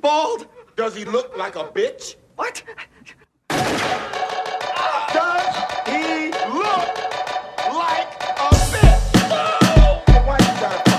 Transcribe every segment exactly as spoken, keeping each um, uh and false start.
bald? Does he look like a bitch? What? Does he look like a bitch? Why you trying to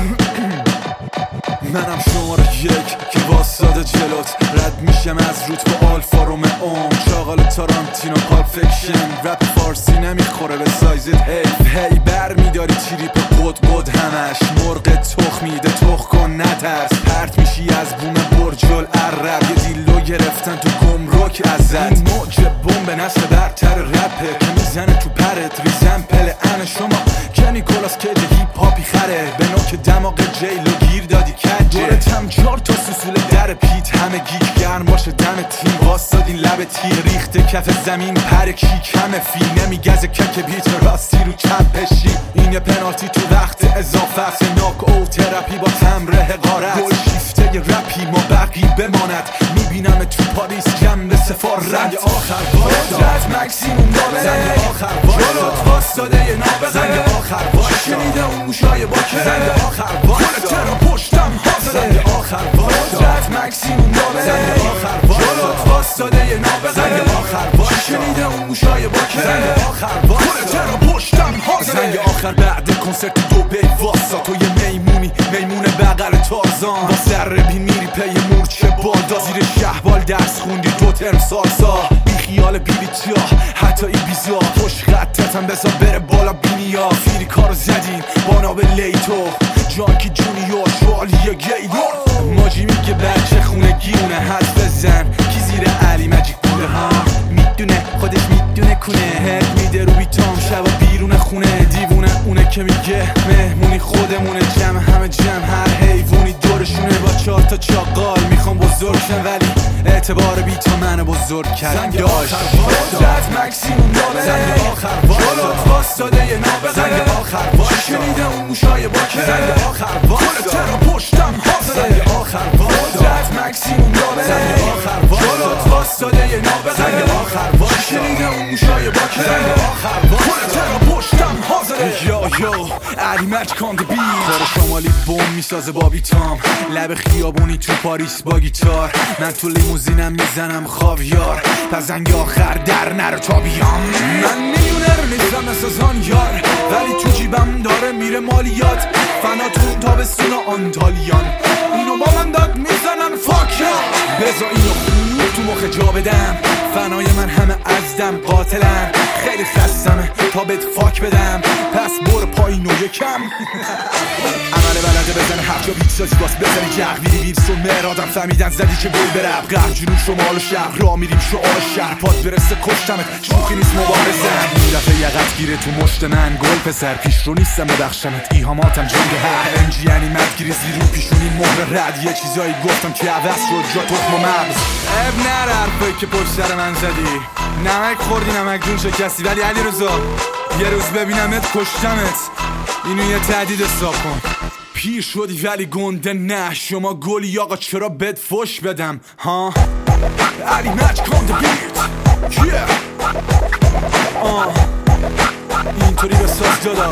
منم شماره یک که واساده جلوت رد میشم از روت با آلفا رومئو شاغل تارانتینو پاپ فیکشن رپ فارسی نمیخوره به سایزت هی هی بر میداری تریپ قد قد همش مرغ تخ میده تخ کن نترس پرت میشی از بوم برجل عرب یه دیلو گرفتن تو گمرک ازت این موج بمب نسل برتر رپه که میزنه تو پرت ریزن پل ان شما که نیکولاس کیج هیپ هاپی خره به نوک دماغ جیلو گیر دادی کجه دورتم چار تا سوسول در پیت همه گیک گرم باشه دم تیم واسادین لب تیر ریخته کف زمین پر کیک همه فی نمیگزه کک بیت راستی رو چپ پشی این یه پنالتی تو وقت اضافه است ناک او تراپی با تمر حقارت گل شیفته رپی ما بقی بماند میبینم تو پاریس جنب سفارت زنگ آخر واسد مکسیموم دابه زنگ آخر واسد واسداده یه نابغه زنگ آخر واسد شنیده اون موشای با که زنگ آخر واسد کل ترا پشتم حاضره زنگ آخر واسد مکسیموم دابه زنگ آخر واسد واسداده یه نابغه زنگ آخر واسد شنیده اون موشای با که زنگ آخر واسد کل ترا پشتم حاضره زنگ آخر بعد کنسرت دو بی واسا تو یه میمونی میمون بغل تارزان با سر بین میری پی مورچه بادا زیر شهبال درس خوندی دو ترم سالسا بی خیال بیلیتیا حتی ای بیزا پشت خطتم بزا بره بالا بینیا فیری کارو زدیم بانا به لیتو جانکی جونیور شوالی گیدور ماجی میگه بچه خونه گیونه حد بزن کی زیر علی مجیک بوده ها میدونه خودش میدونه کنه هد میده رو بیتام شبا بیرون خونه دیوونه اونه که میگه مهمونی خودمونه جمع همه جمع هر حیوونی دورشونه با چهار تا چاقال میخوام بزرگشن ولی اعتبار بیتا منو بزرگ کرد داشت زد مکسیموم دابه زنگ آخر جلوت واسداده یه نابغه زنگ آخر واسد شنیده اون موشای با که زنگ آخر واسد کل ترا پشتم حاضره زنگ آخر واسد مکسیموم دابه زنگ آخر جلوت واسداده یه نابغه زنگ آخر واسد شنیده اون موشای با که زنگ آخر واسد کل ترا پشتم حاضره یا یا علی مچ کام دی بیت کار شمالی بوم میسازه با بیتام لب خیابونی تو پاریس با گیتار من تو لیموزینم میزنم خاویار پس زنگ آخر در نرو تا بیام من میلیونر نیستم اساسان یار ولی تو جیبم داره میره مالیات فنا تو تابستون آنتالیان اینو با من داد میزنن فاک یا بزا اینو خوب تو مخ جا بدم فنای من همه ازدم قاتلن خیلی خستمه تا بهت فاک بدم پس برو پایین و یکم عمل بلده بزن هر جا بیت سازی باز بزنی جغ ویدی ویرس و مرادم فهمیدن زدی که گل برب غرب جنوب شمال و شهر را میریم شعار شهر پاد برسه کشتمت شوخی نیست مبارزم این دفعه یقت گیره تو مشت من گل پسر پیش رو نیستم ببخشمت ایهاماتم جنگ هر انجی یعنی مدگیری زیرو پیشونی مهر رد یه چیزایی گفتم که عوض شد جا تخم و مغز اب نر حرفایی که پشت سر من زدی نمک خوردی نمک جون شکستی ولی علی رضا یه روز ببینمت کشتمت اینو یه تهدید حساب کن پیر شدی ولی گنده نه شما گلی آقا چرا بد فش بدم ها علی مچ کام دی بیت آه اینطوری به ساز دادا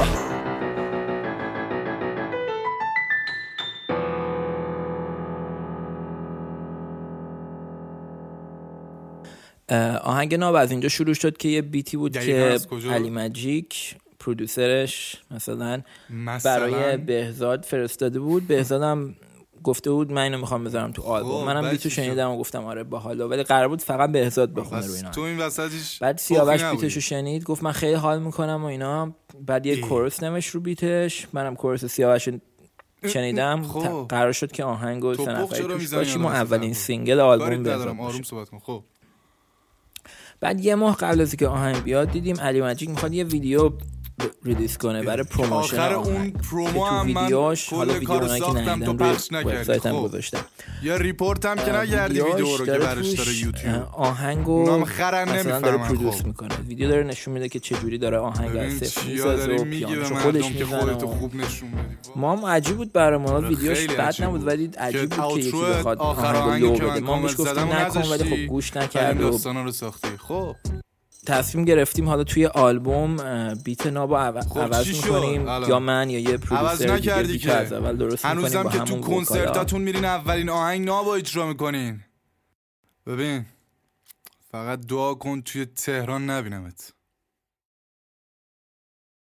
آهنگ ناب از اینجا شروع شد که یه بیتی بود که علی مجیک پرودوسرش مثلا, مثلا برای بهزاد فرستاده بود. بهزادم گفته بود من اینو میخوام بذارم تو آلبوم. منم بیتو شنیدم و گفتم آره باحاله، ولی قرار بود فقط بهزاد بخونه رو اینا. تو این وسطش بعد سیاوش بیتشو شنید گفت من خیلی حال میکنم و اینا. بعد یه کورس نوشت رو بیتش، منم کورس سیاوش شنیدم. قرار شد که آهنگو سه نفری توش باشیم و اولین سینگل آلبوم بهزاد آروم صحبت کن. خب بعد یه ماه قبل از که آهنگ بیاد دیدیم علی مجیک میخواد یه ویدیو ریلیز کنه برای پروموشن. آخر اون پرومو هم من کل کار ساختم تو پخش نکردی. خب یا ریپورت هم که نگردی ویدیو رو که برش داره یوتیوب آهنگو مثلا داره پرودوس میکنه. ویدیو داره نشون میده که چجوری داره آهنگ از صفر میسازه و پیانوشو خودش میزنه. ما هم عجیب بود برای ما، ویدیوش بد نبود ولی عجیب بود که یکی بخواد آهنگو لو بده. ما بهش گفتیم نکن ولی خب گوش نکرد و داستانا رو ساختی. خب تصمیم گرفتیم حالا توی آلبوم بیت نابو عوض میکنیم، یا من یا یه پرودوسر دیگه بیت از اول درست میکنیم. هنوزم که تو کنسرتاتون میرین اولین آهنگ نابو اجرا میکنین. ببین فقط دعا کن توی تهران نبینمت.